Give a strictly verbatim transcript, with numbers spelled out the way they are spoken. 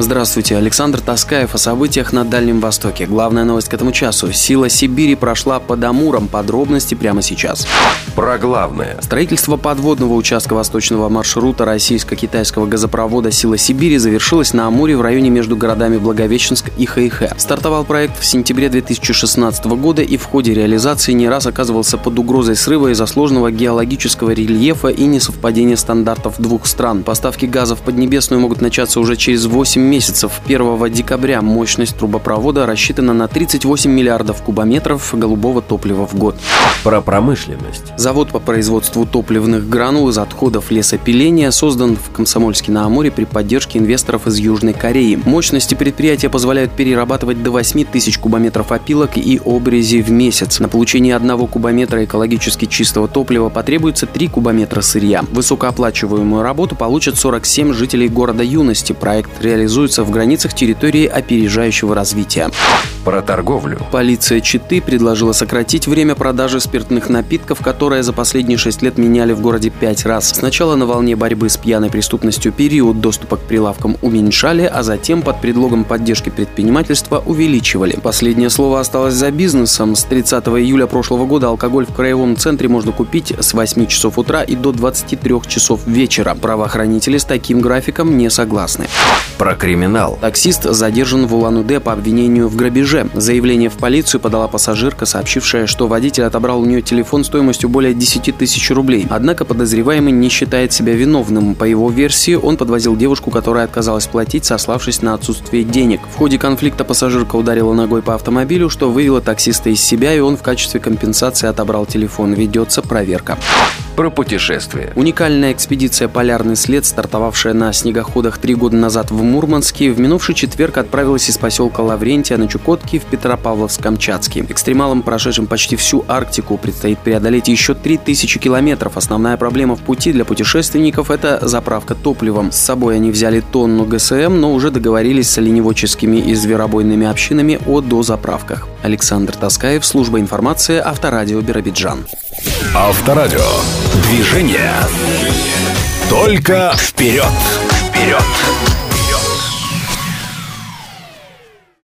Здравствуйте, Александр Таскаев о событиях на Дальнем Востоке. Главная новость к этому часу. Сила Сибири прошла под Амуром. Подробности прямо сейчас. Про главное. Строительство подводного участка восточного маршрута российско-китайского газопровода «Сила Сибири» завершилось на Амуре в районе между городами Благовещенск и Хэйхэ. Стартовал проект в сентябре две тысячи шестнадцатого года и в ходе реализации не раз оказывался под угрозой срыва из-за сложного геологического рельефа и несовпадения стандартов двух стран. Поставки газа в Поднебесную могут начаться уже через восемь месяцев. первого декабря мощность трубопровода рассчитана на тридцать восемь миллиардов кубометров голубого топлива в год. Про промышленность. Завод по производству топливных гранул из отходов лесопиления создан в Комсомольске-на-Амуре при поддержке инвесторов из Южной Кореи. Мощности предприятия позволяют перерабатывать до восьми тысяч кубометров опилок и обрези в месяц. На получение одного кубометра экологически чистого топлива потребуется три кубометра сырья. Высокооплачиваемую работу получат сорок семь жителей города Юности. Проект реализуется в границах территории опережающего развития. Про торговлю. Полиция Читы предложила сократить время продажи спиртных напитков, которое за последние шесть лет меняли в городе пять раз. Сначала на волне борьбы с пьяной преступностью период доступа к прилавкам уменьшали, а затем под предлогом поддержки предпринимательства увеличивали. Последнее слово осталось за бизнесом. С тридцатого июля прошлого года алкоголь в краевом центре можно купить с восьми часов утра и до двадцати трёх часов вечера. Правоохранители с таким графиком не согласны. Про криминал. Таксист задержан в Улан-Удэ по обвинению в грабеже. Заявление в полицию подала пассажирка, сообщившая, что водитель отобрал у нее телефон стоимостью более десяти тысяч рублей. Однако подозреваемый не считает себя виновным. По его версии, он подвозил девушку, которая отказалась платить, сославшись на отсутствие денег. В ходе конфликта пассажирка ударила ногой по автомобилю, что вывело таксиста из себя, и он в качестве компенсации отобрал телефон. Ведется проверка. Про путешествие. Уникальная экспедиция «Полярный след», стартовавшая на снегоходах три года назад в Мурманске, в минувший четверг отправилась из поселка Лаврентия на Чукотке в Петропавловск-Камчатский. Экстремалам, прошедшим почти всю Арктику, предстоит преодолеть еще три тысячи километров. Основная проблема в пути для путешественников – это заправка топливом. С собой они взяли тонну ГСМ, но уже договорились с оленеводческими и зверобойными общинами о дозаправках. Александр Таскаев, служба информации, Авторадио Биробиджан. Авторадио. Движение. Только вперед. Вперед.